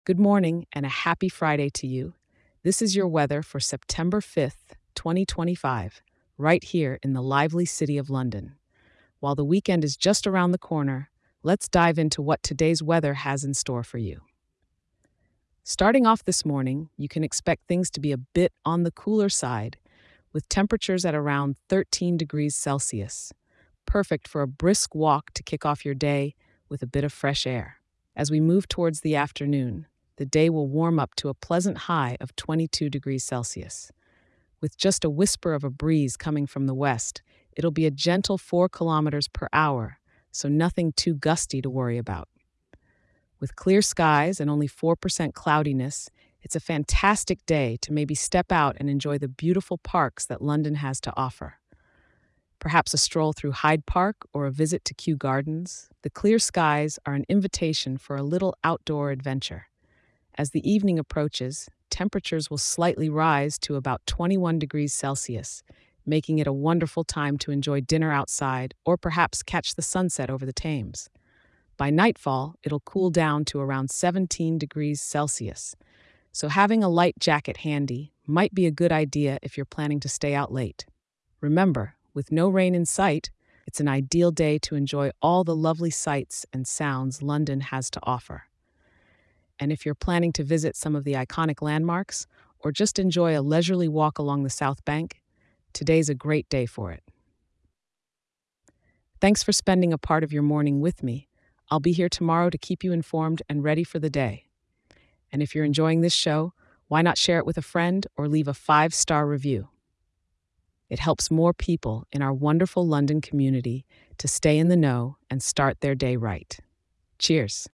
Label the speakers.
Speaker 1: Good morning and a happy Friday to you. This is your weather for September 5th, 2025, right here in the lively city of London. While the weekend is just around the corner, let's dive into what today's weather has in store for you. Starting off this morning, you can expect things to be a bit on the cooler side, with temperatures at around 13 degrees Celsius, perfect for a brisk walk to kick off your day with a bit of fresh air. As we move towards the afternoon, the day will warm up to a pleasant high of 22 degrees Celsius. With just a whisper of a breeze coming from the west, it'll be a gentle 4 kilometers per hour, so nothing too gusty to worry about. With clear skies and only 4% cloudiness, it's a fantastic day to maybe step out and enjoy the beautiful parks that London has to offer. Perhaps a stroll through Hyde Park or a visit to Kew Gardens, the clear skies are an invitation for a little outdoor adventure. As the evening approaches, temperatures will slightly rise to about 21 degrees Celsius, making it a wonderful time to enjoy dinner outside or perhaps catch the sunset over the Thames. By nightfall, it'll cool down to around 17 degrees Celsius, so having a light jacket handy might be a good idea if you're planning to stay out late. Remember, with no rain in sight, it's an ideal day to enjoy all the lovely sights and sounds London has to offer. And if you're planning to visit some of the iconic landmarks or just enjoy a leisurely walk along the South Bank, today's a great day for it. Thanks for spending a part of your morning with me. I'll be here tomorrow to keep you informed and ready for the day. And if you're enjoying this show, why not share it with a friend or leave a 5-star review? It helps more people in our wonderful London community to stay in the know and start their day right. Cheers.